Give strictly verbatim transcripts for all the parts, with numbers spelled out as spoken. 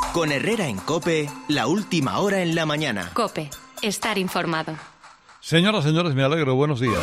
Con Herrera en COPE, la última hora en la mañana. COPE, estar informado. Señoras, señores, me alegro. Buenos días.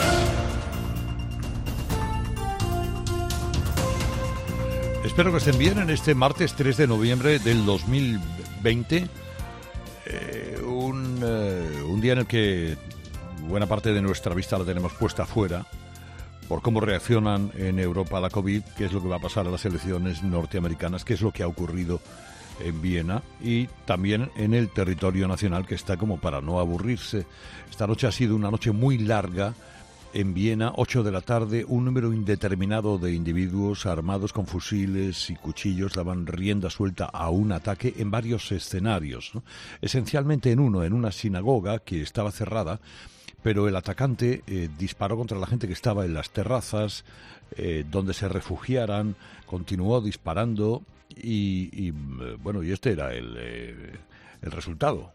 Espero que estén bien en este martes tres de noviembre del dos mil veinte. Eh, un, eh, un día en el que buena parte de nuestra vista la tenemos puesta afuera por cómo reaccionan en Europa a la COVID, qué es lo que va a pasar a las elecciones norteamericanas, qué es lo que ha ocurrido en Viena y también en el territorio nacional, que está como para no aburrirse. Esta noche ha sido una noche muy larga en Viena, ocho de la tarde, un número indeterminado de individuos armados con fusiles y cuchillos daban rienda suelta a un ataque en varios escenarios, ¿no? Esencialmente en uno, en una sinagoga que estaba cerrada, pero el atacante eh, disparó contra la gente que estaba en las terrazas, eh, donde se refugiaran, continuó disparando y, y bueno, y este era el, eh, el resultado.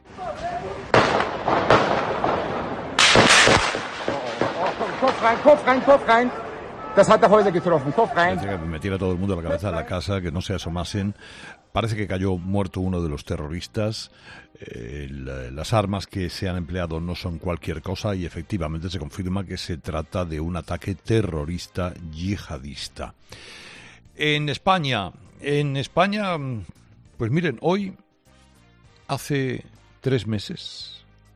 Kopf rein, Kopf rein, Kopf rein. Das hat der Häuser getroffen. Kopf rein. Parece que metiera todo el mundo la cabeza a la casa, que no se asomasen. Parece que cayó muerto uno de los terroristas. Eh, la, las armas que se han empleado no son cualquier cosa y efectivamente se confirma que se trata de un ataque terrorista yihadista. En España, en España, pues miren, hoy hace tres meses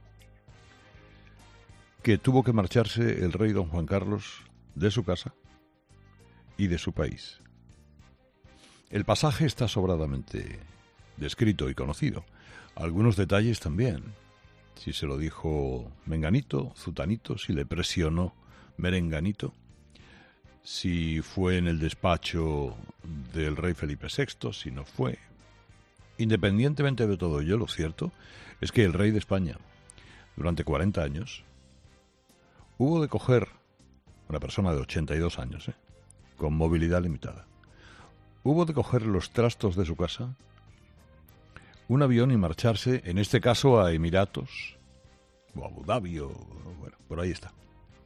que tuvo que marcharse el rey don Juan Carlos de su casa y de su país. El pasaje está sobradamente descrito y conocido. Algunos detalles también. Si se lo dijo Menganito, Zutanito, si le presionó Merenganito, si fue en el despacho del rey Felipe sexto, si no fue. Independientemente de todo ello, lo cierto es que el rey de España, durante cuarenta años, hubo de coger, una persona de ochenta y dos años, ¿eh? con movilidad limitada, hubo de coger los trastos de su casa, un avión y marcharse, en este caso a Emiratos, o a Abu Dhabi, o bueno, por ahí está.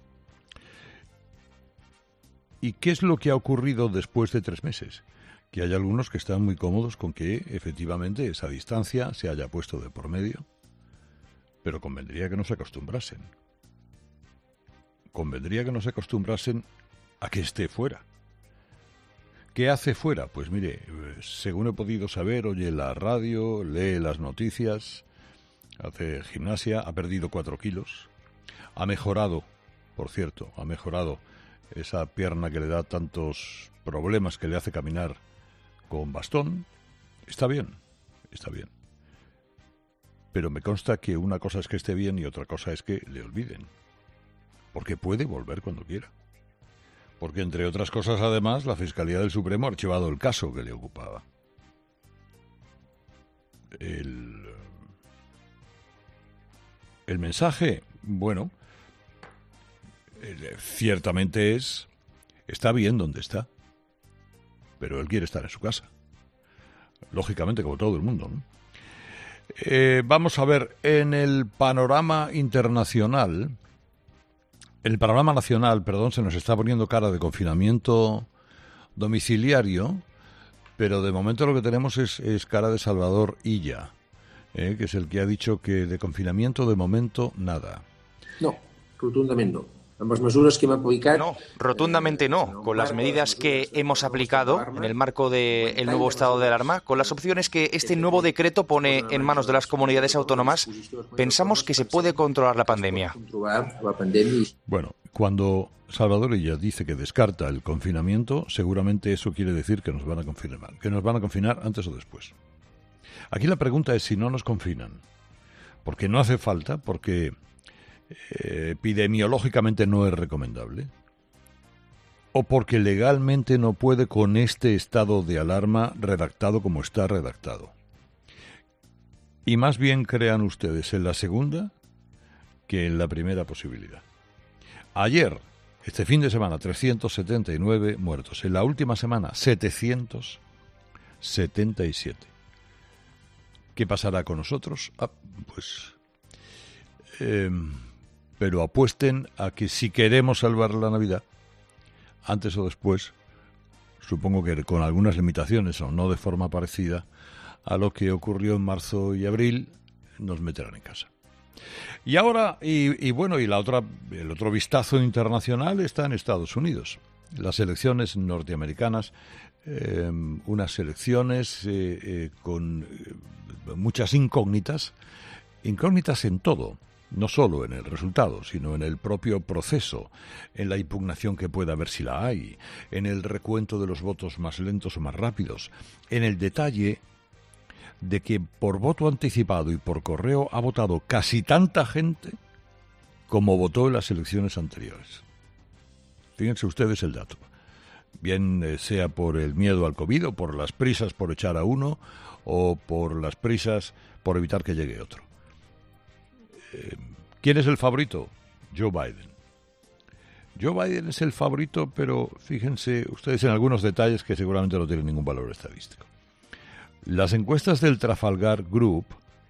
¿Y qué es lo que ha ocurrido después de tres meses? Que hay algunos que están muy cómodos con que efectivamente esa distancia se haya puesto de por medio, pero convendría que no se acostumbrasen. Convendría que no se acostumbrasen a que esté fuera. ¿Qué hace fuera? Pues mire, según he podido saber, oye la radio, lee las noticias, hace gimnasia, ha perdido cuatro kilos, ha mejorado, por cierto, ha mejorado esa pierna que le da tantos problemas, que le hace caminar con bastón. Está bien, está bien. Pero me consta que una cosa es que esté bien y otra cosa es que le olviden. Porque puede volver cuando quiera. Porque, entre otras cosas, además, la Fiscalía del Supremo ha archivado el caso que le ocupaba. El, el mensaje, bueno, eh, ciertamente es, está bien donde está, pero él quiere estar en su casa. Lógicamente, como todo el mundo, ¿no? Eh, vamos a ver, en el panorama internacional... El panorama nacional, perdón, se nos está poniendo cara de confinamiento domiciliario, pero de momento lo que tenemos es, es cara de Salvador Illa, eh, que es el que ha dicho que de confinamiento de momento nada. No, rotundament no. Amb les mesures que hem aplicat... No, rotundamente no. Con las medidas que hemos aplicado en el marco del nuevo estado de alarma, con las opciones que este nuevo decreto pone en manos de las comunidades autónomas, pensamos que se puede controlar la pandemia. Bueno, cuando Salvador Illa dice que descarta el confinamiento, seguramente eso quiere decir que nos van a confinar, que nos van a confinar antes o después. Aquí la pregunta es si no nos confinan, porque no hace falta, porque eh, epidemiológicamente no es recomendable, o porque legalmente no puede con este estado de alarma redactado como está redactado. Y más bien crean ustedes en la segunda que en la primera posibilidad. Ayer, este fin de semana, trescientos setenta y nueve muertos. En la última semana, setecientos setenta y siete. ¿Qué pasará con nosotros? Ah, pues... Eh, pero apuesten a que si queremos salvar la Navidad, antes o después, supongo que con algunas limitaciones o no de forma parecida, a lo que ocurrió en marzo y abril, nos meterán en casa. Y ahora, y, y bueno, y la otra, el otro vistazo internacional está en Estados Unidos. Las elecciones norteamericanas, eh, unas elecciones eh, eh, con muchas incógnitas, incógnitas en todo, no solo en el resultado, sino en el propio proceso, en la impugnación que pueda haber si la hay, en el recuento de los votos más lentos o más rápidos, en el detalle de que por voto anticipado y por correo ha votado casi tanta gente como votó en las elecciones anteriores. Fíjense ustedes el dato. Bien eh, sea por el miedo al COVID, o por las prisas por echar a uno, o por las prisas por evitar que llegue otro. Eh, ¿Quién es el favorito? Joe Biden. Joe Biden es el favorito, pero fíjense ustedes en algunos detalles que seguramente no tienen ningún valor estadístico. Las encuestas del Trafalgar Group,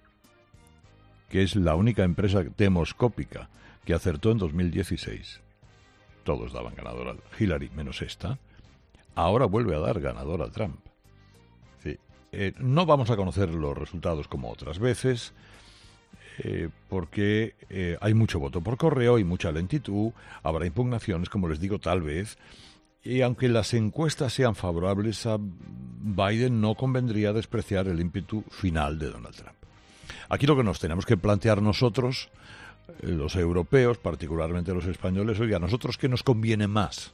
que es la única empresa demoscópica que acertó en dos mil dieciséis, todos daban ganador a Hillary, menos esta, ahora vuelve a dar ganador a Trump. Sí, eh, no vamos a conocer los resultados como otras veces, eh, porque eh, hay mucho voto por correo y mucha lentitud, habrá impugnaciones, como les digo, tal vez. Y aunque las encuestas sean favorables a Biden, no convendría despreciar el ímpetu final de Donald Trump. Aquí lo que nos tenemos que plantear nosotros, los europeos, particularmente los españoles, oiga, ¿a nosotros qué nos conviene más?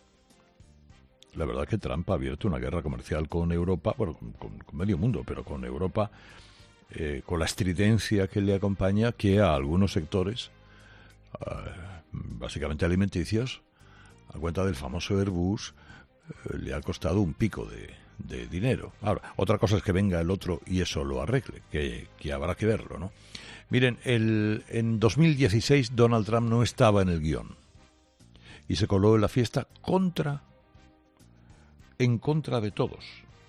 La verdad es que Trump ha abierto una guerra comercial con Europa, bueno, con, con medio mundo, pero con Europa, eh, con la estridencia que le acompaña, que a algunos sectores, eh, básicamente alimenticios, a cuenta del famoso Airbus, eh, le ha costado un pico de, de dinero. Ahora, otra cosa es que venga el otro y eso lo arregle, que, que habrá que verlo, ¿no? Miren, el, en dos mil dieciséis Donald Trump no estaba en el guión y se coló en la fiesta contra, en contra de todos.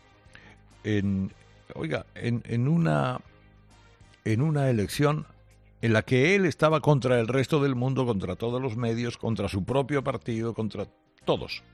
En, oiga, en, en una, en una elección en la que él estaba contra el resto del mundo, contra todos los medios, contra su propio partido, contra todos.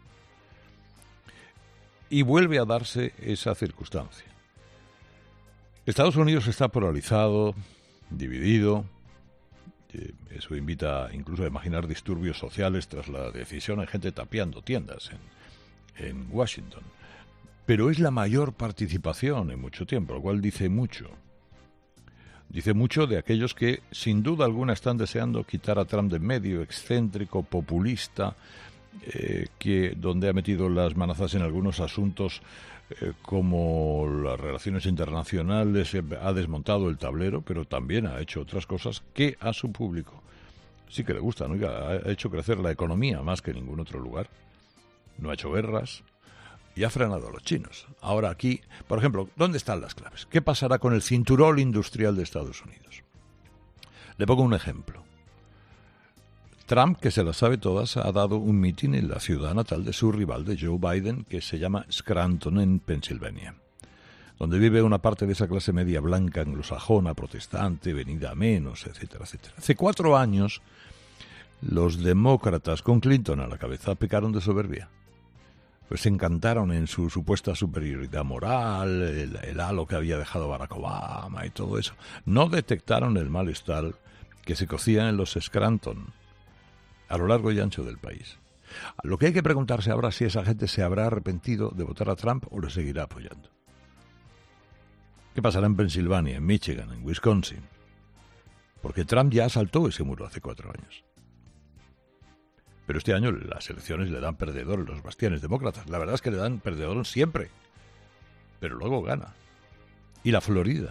Y vuelve a darse esa circunstancia. Estados Unidos está polarizado, dividido. Eso invita incluso a imaginar disturbios sociales tras la decisión. Hay gente tapiando tiendas en, en Washington. Pero es la mayor participación en mucho tiempo, lo cual dice mucho. Dice mucho de aquellos que, sin duda alguna, están deseando quitar a Trump de en medio, excéntrico, populista, eh, que donde ha metido las manazas en algunos asuntos eh, como las relaciones internacionales, eh, ha desmontado el tablero, pero también ha hecho otras cosas que a su público sí que le gustan. Oiga, ha hecho crecer la economía más que en ningún otro lugar. No ha hecho guerras. Y ha frenado a los chinos. Ahora aquí, por ejemplo, ¿dónde están las claves? ¿Qué pasará con el cinturón industrial de Estados Unidos? Le pongo un ejemplo. Trump, que se las sabe todas, ha dado un mitin en la ciudad natal de su rival, de Joe Biden, que se llama Scranton, en Pensilvania, donde vive una parte de esa clase media blanca, anglosajona, protestante, venida a menos, etcétera, etcétera. Hace cuatro años, los demócratas, con Clinton a la cabeza, pecaron de soberbia. Pues se encantaron en su supuesta superioridad moral, el, el halo que había dejado Barack Obama y todo eso. No detectaron el malestar que se cocía en los Scranton a lo largo y ancho del país. Lo que hay que preguntarse ahora es si esa gente se habrá arrepentido de votar a Trump o le seguirá apoyando. ¿Qué pasará en Pensilvania, en Michigan, en Wisconsin? Porque Trump ya asaltó ese muro hace cuatro años. Pero este año las elecciones le dan perdedor en los bastiones demócratas. La verdad es que le dan perdedor siempre. Pero luego gana. Y la Florida.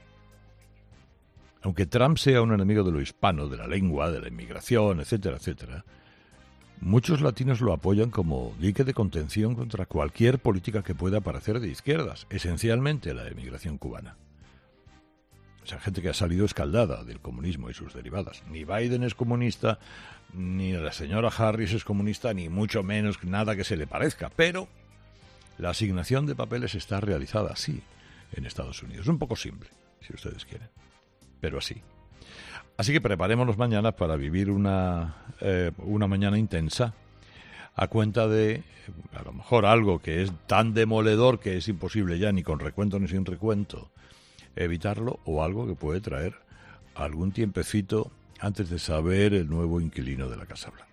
Aunque Trump sea un enemigo de lo hispano, de la lengua, de la inmigración, etcétera, etcétera, muchos latinos lo apoyan como dique de contención contra cualquier política que pueda parecer de izquierdas, esencialmente la emigración cubana. O sea, gente que ha salido escaldada del comunismo y sus derivadas. Ni Biden es comunista, ni la señora Harris es comunista, ni mucho menos nada que se le parezca. Pero la asignación de papeles está realizada así en Estados Unidos. Un poco simple, si ustedes quieren, pero así. Así que preparémonos mañana para vivir una, eh, una mañana intensa a cuenta de, a lo mejor, algo que es tan demoledor que es imposible ya ni con recuento ni sin recuento, evitarlo o algo que puede traer algún tiempecito antes de saber el nuevo inquilino de la Casa Blanca.